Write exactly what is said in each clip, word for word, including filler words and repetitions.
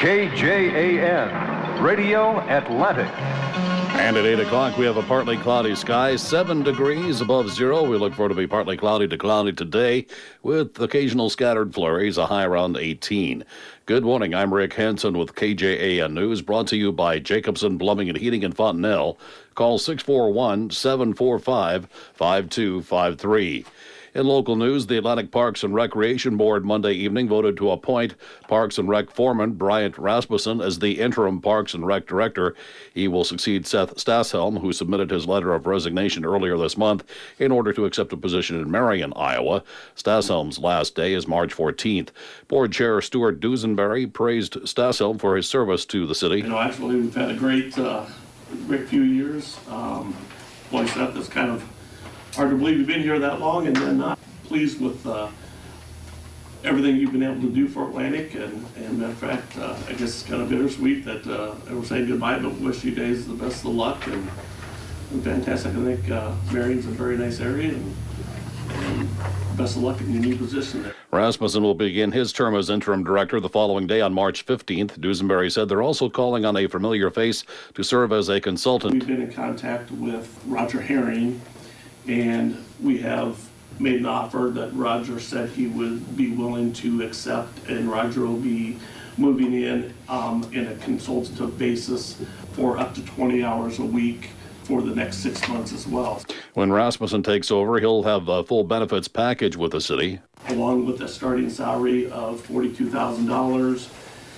K J A N, Radio Atlantic. And at eight o'clock, we have a partly cloudy sky, seven degrees above zero. We look for it to be partly cloudy to cloudy today with occasional scattered flurries, a high around eighteen. Good morning. I'm Rick Hansen with K J A N News, brought to you by Jacobson Plumbing and Heating in Fontenelle. Call six four one, seven four five, five two five three. In local news, the Atlantic Parks and Recreation Board Monday evening voted to appoint Parks and Rec foreman Bryant Rasmussen as the interim Parks and Rec director. He will succeed Seth Stashelm, who submitted his letter of resignation earlier this month in order to accept a position in Marion, Iowa. Stashelm's last day is March fourteenth. Board Chair Stuart Dusenberry praised Stashelm for his service to the city. You know, actually, we've had a great, uh, great few years. Um, boy, Seth, it's kind of hard to believe you've been here that long and then not pleased with uh, everything you've been able to do for Atlantic. And, and matter of fact, uh, I guess it's kind of bittersweet that uh, we're saying goodbye, but wish you days the best of luck and, and fantastic. I think uh, Marion's a very nice area, and, and best of luck in your new position there. Rasmussen will begin his term as interim director the following day on March fifteenth. Dusenberry said they're also calling on a familiar face to serve as a consultant. We've been in contact with Roger Herring, and we have made an offer that Roger said he would be willing to accept, and Roger will be moving in um, in a consultative basis for up to twenty hours a week for the next six months as well. When Rasmussen takes over, he'll have a full benefits package with the city, along with a starting salary of forty-two thousand dollars.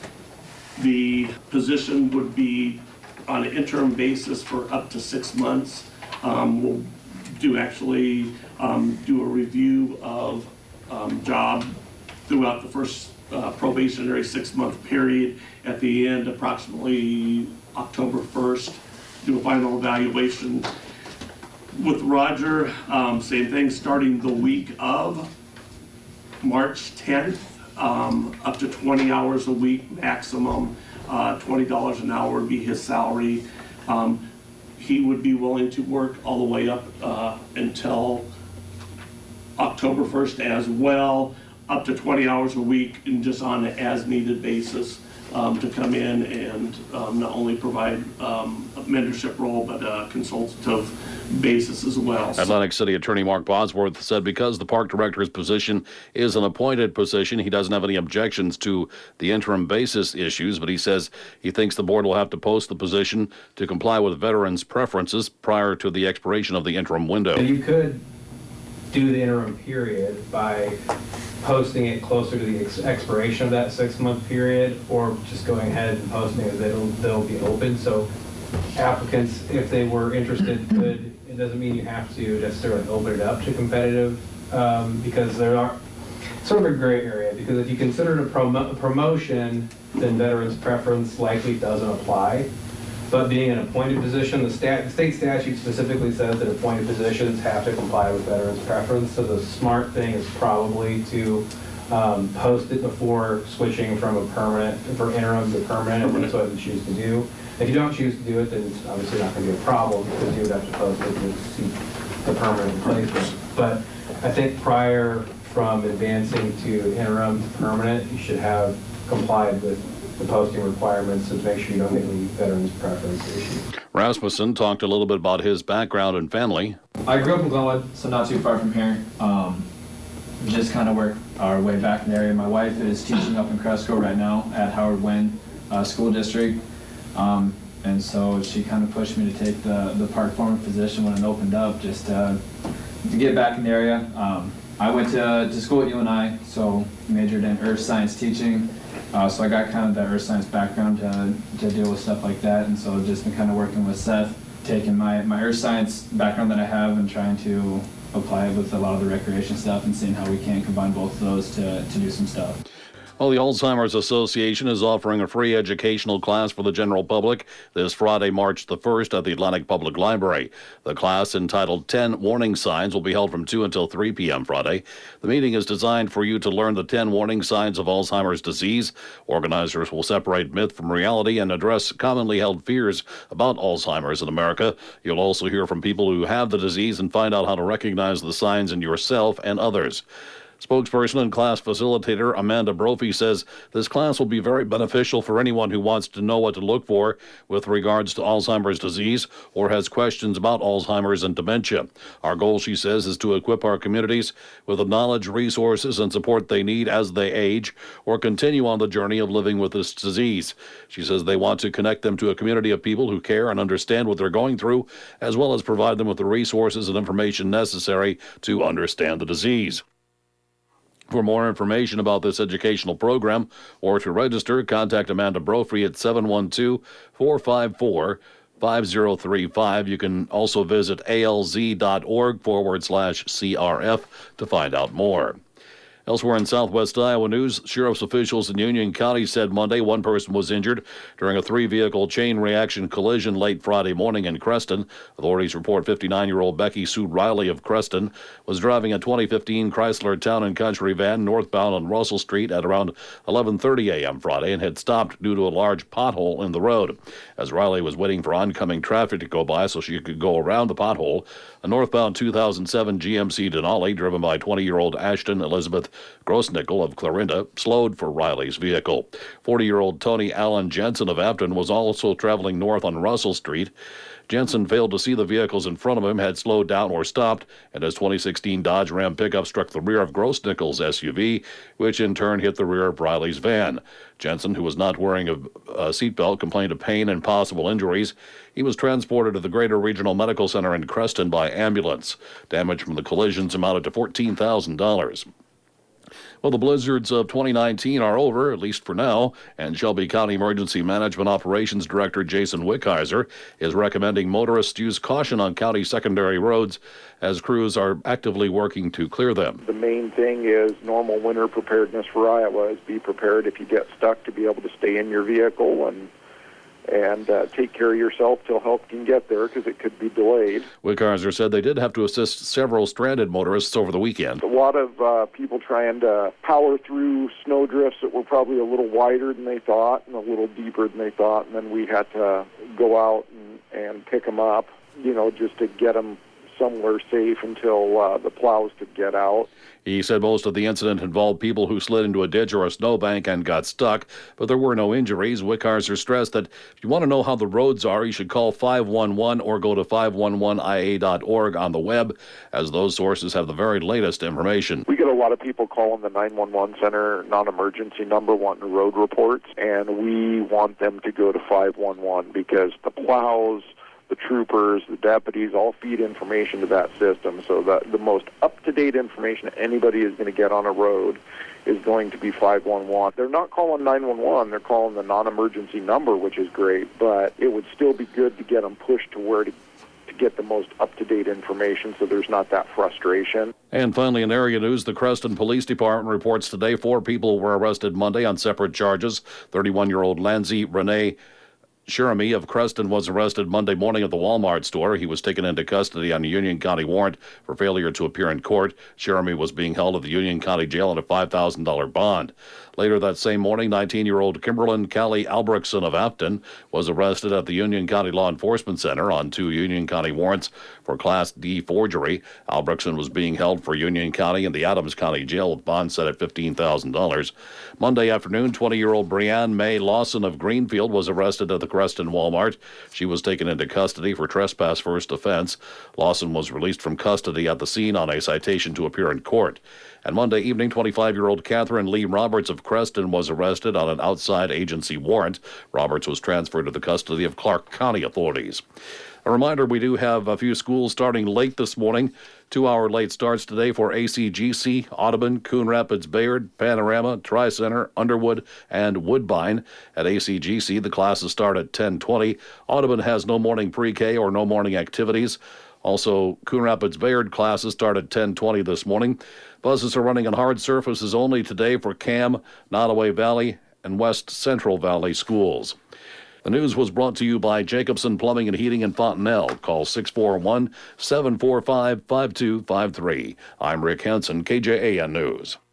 The position would be on an interim basis for up to six months. Um, we'll do actually um, do a review of um, job throughout the first uh, probationary six-month period. At the end, approximately October first, do a final evaluation. With Roger, um, same thing, starting the week of March tenth, um, up to twenty hours a week maximum, uh, twenty dollars an hour would be his salary. Um, He would be willing to work all the way up uh, until October first as well, up to twenty hours a week, and just on an as-needed basis um, to come in and um, not only provide um, a mentorship role, but a consultative basis as well. Atlantic City Attorney Mark Bosworth said because the park director's position is an appointed position, he doesn't have any objections to the interim basis issues, but he says he thinks the board will have to post the position to comply with veterans' preferences prior to the expiration of the interim window. You could do the interim period by posting it closer to the ex expiration of that six-month period, or just going ahead and posting it. They'll, they'll be open, so applicants, if they were interested, could. It doesn't mean you have to necessarily open it up to competitive, um, because there are sort of a gray area, because if you consider it a, promo a promotion, then veterans' preference likely doesn't apply. But being an appointed position, the, stat the state statute specifically says that appointed positions have to comply with veterans' preference, so the smart thing is probably to um, post it before switching from a permanent, for interim to permanent, if that's what you choose to do. If you don't choose to do it, then it's obviously not going to be a problem, because you would have to post it to seek the permanent replacement. But I think prior from advancing to interim to permanent, you should have complied with the posting requirements to make sure you don't get any veterans' preference issues. Rasmussen talked a little bit about his background and family. I grew up in Glenwood, so not too far from here. Um, just kind of work our way back in the area. My wife is teaching up in Cresco right now at Howard Wynn uh, School District. Um, and so she kind of pushed me to take the, the park foreman position when it opened up, just uh, to get back in the area. Um, I went to, to school at U N I, so majored in earth science teaching. Uh, so I got kind of that earth science background to, to deal with stuff like that, and so I've just been kind of working with Seth, taking my, my earth science background that I have and trying to apply it with a lot of the recreation stuff and seeing how we can combine both of those to, to do some stuff. Well, the Alzheimer's Association is offering a free educational class for the general public this Friday, March the first at the Atlantic Public Library. The class, entitled ten Warning Signs, will be held from two until three p m Friday. The meeting is designed for you to learn the ten warning signs of Alzheimer's disease. Organizers will separate myth from reality and address commonly held fears about Alzheimer's in America. You'll also hear from people who have the disease and find out how to recognize the signs in yourself and others. Spokesperson and class facilitator Amanda Brophy says this class will be very beneficial for anyone who wants to know what to look for with regards to Alzheimer's disease or has questions about Alzheimer's and dementia. Our goal, she says, is to equip our communities with the knowledge, resources, and support they need as they age or continue on the journey of living with this disease. She says they want to connect them to a community of people who care and understand what they're going through, as well as provide them with the resources and information necessary to understand the disease. For more information about this educational program or to register, contact Amanda Brophy at seven one two, four five four, five zero three five. You can also visit alz.org forward slash CRF to find out more. Elsewhere in southwest Iowa news, sheriff's officials in Union County said Monday one person was injured during a three-vehicle chain reaction collision late Friday morning in Creston. Authorities report fifty-nine-year-old Becky Sue Riley of Creston was driving a twenty fifteen Chrysler Town and Country van northbound on Russell Street at around eleven thirty a.m. Friday and had stopped due to a large pothole in the road. As Riley was waiting for oncoming traffic to go by so she could go around the pothole, a northbound two thousand seven G M C Denali driven by twenty-year-old Ashton Elizabeth Grossnickel of Clarinda slowed for Riley's vehicle. forty-year-old Tony Allen Jensen of Afton was also traveling north on Russell Street. Jensen failed to see the vehicles in front of him, had slowed down or stopped, and his twenty sixteen Dodge Ram pickup struck the rear of Grossnickel's S U V, which in turn hit the rear of Riley's van. Jensen, who was not wearing a, a seatbelt, complained of pain and possible injuries. He was transported to the Greater Regional Medical Center in Creston by ambulance. Damage from the collisions amounted to fourteen thousand dollars. Well, the blizzards of twenty nineteen are over, at least for now, and Shelby County Emergency Management Operations Director Jason Wickheiser is recommending motorists use caution on county secondary roads as crews are actively working to clear them. The main thing is normal winter preparedness for Iowa is be prepared if you get stuck to be able to stay in your vehicle and and uh, take care of yourself till help can get there because it could be delayed. Wickheiser said they did have to assist several stranded motorists over the weekend. A lot of uh, people trying to power through snow drifts that were probably a little wider than they thought and a little deeper than they thought, and then we had to go out and, and pick them up, you know, just to get them somewhere safe until uh, the plows could get out. He said most of the incident involved people who slid into a ditch or a snowbank and got stuck, but there were no injuries. Wickheiser stressed that if you want to know how the roads are, you should call five one one or go to five one one I A dot org on the web, as those sources have the very latest information. We get a lot of people calling the nine one one center non-emergency number wanting road reports, and we want them to go to five one one because the plows, the troopers, the deputies all feed information to that system, so that the most up-to-date information anybody is going to get on a road is going to be five one one. They're not calling nine one one, they're calling the non-emergency number, which is great, but it would still be good to get them pushed to where to, to get the most up-to-date information so there's not that frustration. And finally, in area news, the Creston Police Department reports today four people were arrested Monday on separate charges. thirty-one-year-old Lanzi Renee Jeremy of Creston was arrested Monday morning at the Walmart store. He was taken into custody on a Union County warrant for failure to appear in court. Jeremy was being held at the Union County Jail on a five thousand dollars bond. Later that same morning, nineteen-year-old Kimberlyn Callie Albrechtson of Afton was arrested at the Union County Law Enforcement Center on two Union County warrants for Class D forgery. Albrechtson was being held for Union County and the Adams County Jail with bond set at fifteen thousand dollars. Monday afternoon, twenty-year-old Brianne May Lawson of Greenfield was arrested at the Creston Walmart. She was taken into custody for trespass first offense. Lawson was released from custody at the scene on a citation to appear in court. And Monday evening, twenty-five-year-old Catherine Lee Roberts of Creston was arrested on an outside agency warrant. Roberts was transferred to the custody of Clark County authorities. A reminder, we do have a few schools starting late this morning. Two-hour late starts today for A C G C, Audubon, Coon Rapids, Bayard, Panorama, Tri-Center, Underwood, and Woodbine. At A C G C, the classes start at ten twenty. Audubon has no morning pre-K or no morning activities. Also, Coon Rapids Bayard classes start at ten twenty this morning. Buses are running on hard surfaces only today for Cam, Nottoway Valley, and West Central Valley schools. The news was brought to you by Jacobson Plumbing and Heating in Fontenelle. Call six four one, seven four five, five two five three. I'm Rick Henson, K J A N News.